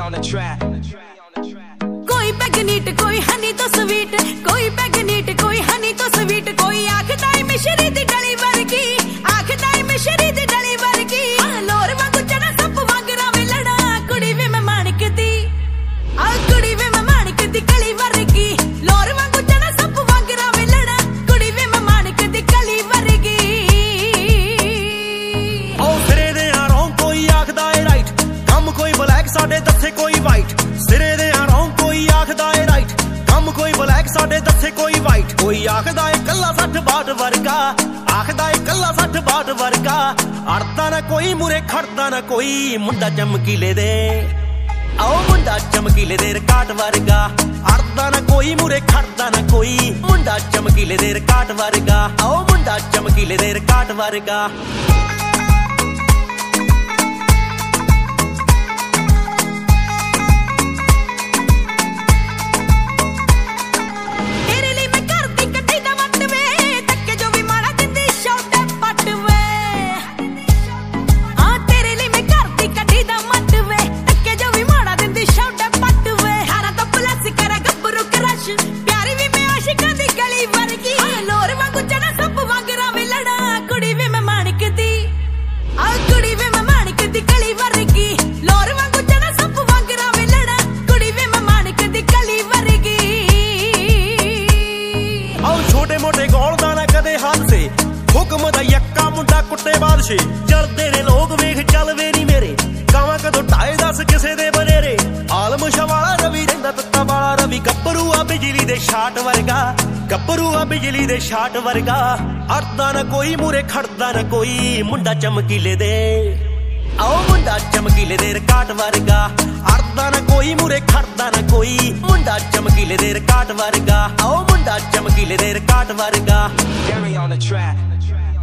on the track. कोई पैगनीट कोई हनी तो स्वीट, कोई पैगनीट कोई हनी तो स्वीट, कोई आखदा है मिश्री दी डली वर्गी, आखदा है मिश्री दी डली वर्गी। लोर वांगू चना सप वांग रावे लड़ा, कुड़ी वे मैं माणिक दी, आ कुड़ी वे मैं माणिक दी कली वर्गी। लोर वांगू चना सप वांग रावे लड़ा, कुड़ी वे मैं माणिक दी कली वर्गी। ओ सिरे दे आरों कोई आखदा है राइट, कम कोई ब्लैक साडे दस्से कोई वाइट। सिरे दे आरों कोई आखदा है राइट, कम कोई ब्लैक साडे दस्से कोई वाइट। कोई आखदा है कल्ला 60-62 वर्गा, आखदा है कल्ला 60-62 वर्गा। अड़दा ना कोई मुरे खड़दा ना कोई, मुंडा चमकीले दे आओ मुंडा चमकीले दे रकाट वर्गा। अड़दा ना कोई मुरे खड़दा ना कोई, मुंडा चमकीले दे रकाट वर्गा। आओ मुंडा चमकीले दे रकाट वर्गा। हुक्म दा यक्का मुंडा कुट्टे बादशे, चलदे ने लोग वेख चल वे नी मेरे। कावां कदों टाए दस किसे दे बनेरे। आलम शवाला रवि रहिंदा तत्ता वाला रवि, गब्बरू आ बिजली दे शाट वर्गा, गब्बरू आ बिजली दे शाट वर्गा। अड़दा ना कोई मुरे खड़दा ना कोई, मुंडा चमकीले दे आओ मुंडा चमकीले दे रकाट वर्गा। अड़दा ना कोई मुरे खड़दा ना कोई, मुंडा चमकीले दे रकाट वर्गा। आओ मुंडा चमकीले दे रकाट वर्गा। Gary on the track.